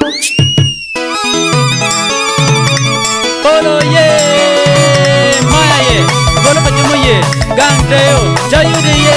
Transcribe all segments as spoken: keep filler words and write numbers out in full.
Polo ye, Maya ye, Polo pajumu ye, Gangdeo, Jayude ye,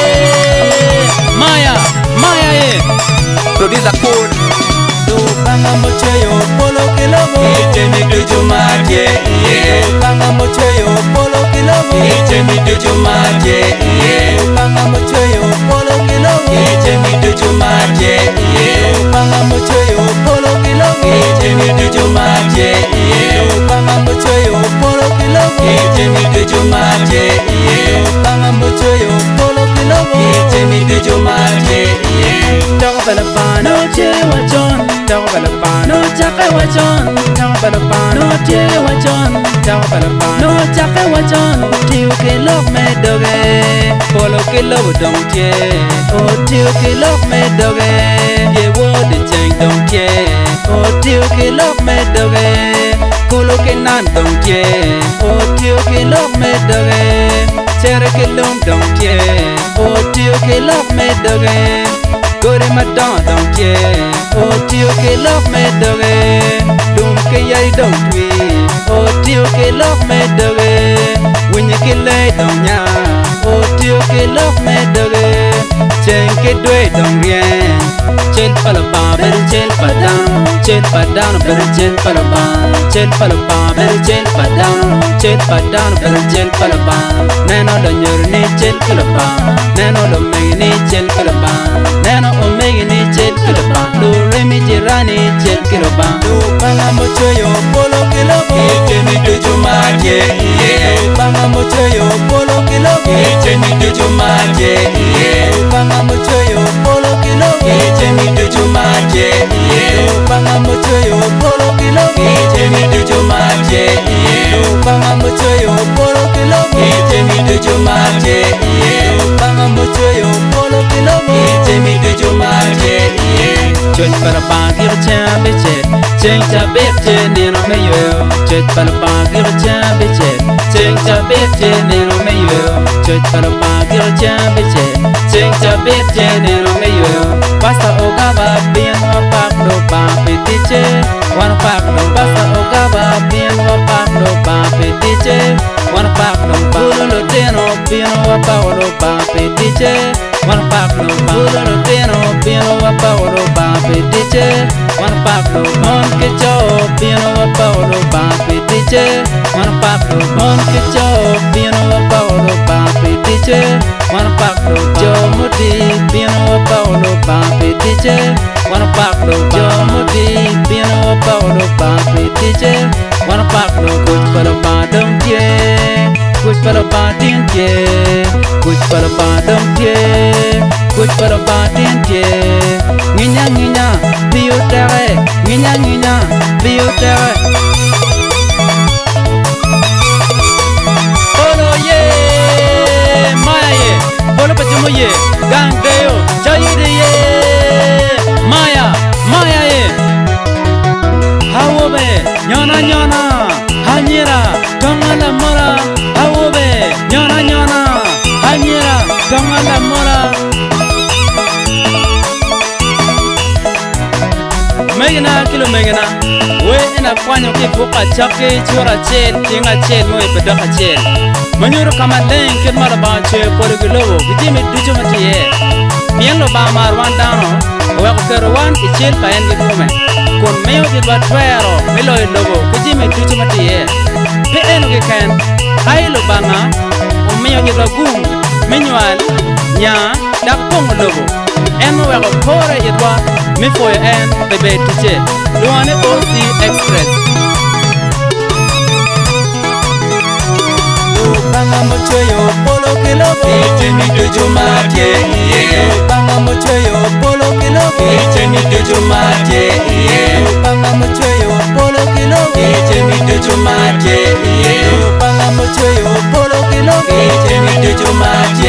Maya, Maya ye. Producer code. Do banga mocheyo, Polo kilomo. Ite mi duju matye, yeah. Do banga mocheyo, Polo kilomo. Ite mi duju matye, yeah. Do banga mocheyo, Polo kilomo. Ite mi duju matye, yeah. Do banga mocheyo, Polo kilomo. Ite mi duju matye, yeah. Do banga mocheyo, Polo kilomo. Ite mi duju matye, yeah. Do banga mocheyo, Polo kilomo. Ite mi duju matye, yeah. Talk about the pan, no chill wa John. Talk about the pan, no chaka wa John. Talk about the pan, no chill wa John. Talk about the pan, no chaka wa John. Tiu ke lok me doge, Polo ke lo dong tie. Oh tiu ke lok me doge, ye wo de cheng dong tie. Oh tiu ke lok me doge, kulo ke nan dong tie. Oh tiu ke lok me doge, chere ke lum dong tie. Oh tiu ke lok me doge. Gore madon dong tie, oh tio ke lok me doge, dum ke yai dong tui, oh tio ke lok me doge, winye ke lay dong nya, oh tio ke lok me doge, chen ke dwe dong rien, chen palaba ber chen padang, chen padang ber chen palaba, chen palaba ber chen padang, chen padang ber chen palaba, nano lo nyor ni chen kalaba, nano lo me ni chen kalaba, nano o me ni chen kalaba, do re mi jirani chen kalaba, do banga mochoyo polo kilobo, Ite mi duju matye, yeah. do banga mochoyo polo kilobo, Ite mi duju matye, yeah. do banga mochoyo polo kilobo, Ite mi duju matye, yeah. do banga mochoyo polo kilobo, Ite mi duju matye, yeah. do banga mochoyo polo kilobo, Ite mi duju matye, yeah. do banga mochoyo polo kilobo. Ite mi duju matye, yeah. Chut para bagir chambe chet, cheng chabe che neno me yo. Chut para bagir chambe chet, cheng chabe che neno me yo. Chut para bagir chambe chet, cheng chabe che neno me yo. Pasta ogaba bien wa pak no pa petiche, wan pak no pasta ogaba bien wa pak no pa petiche, wan pak no bulo lo teno bien wa pa no pa petiche, wan pak no bulo lo teno bien wa pa no pa petiche, wan pak no mon ke cho bien wa pa no pa petiche, wan pak no mon ke cho bien wa pa no pa petiche, wan pak no jo mudi bien wa pa no pa petiche, wan pak no jo mudi bien wa pa no pa petiche, wan pak no kuch para pa dong tie, kuch para pa tin tie, kuch para pa dong tie, kuch para pa tin tie, nginya nginya biu tere, nginya nginya biu tere. Polo ye, Maya ye, Polo pajumu ye, Gangdeo, Jayude ye, Maya, Maya ye. Hawobe, nyona nyona, hanyira, tongala mora. Hawobe, nyona nyona, hanyira, tongala mora. Megina kilo megina, we ina kwanyo ki buka chake chura chen, tinga chen mo ipedoka chen. Manyuru kama len kid mara ba che polo kilobo, bijimi dujo matiye. Miengo ba marwan dano, we kukeruan ichil pa engi kume. Kun meyo kidwa twero, milo ilobo, bijimi dujo matiye. Pe eno ki ken, ailo banga, umeyo kidwa gum, menyual, nya, dak pong lobo. Eno we kukore idwa, mifoyo en bebe tiche. Luane O C Express. Banga mochoyo polo kilobo, Ite mi duju matye, yeah. banga mochoyo polo kilobo, Ite mi duju matye, yeah. banga mochoyo polo kilobo, Ite mi duju matye, yeah. banga mochoyo polo kilobo, Ite mi duju matye,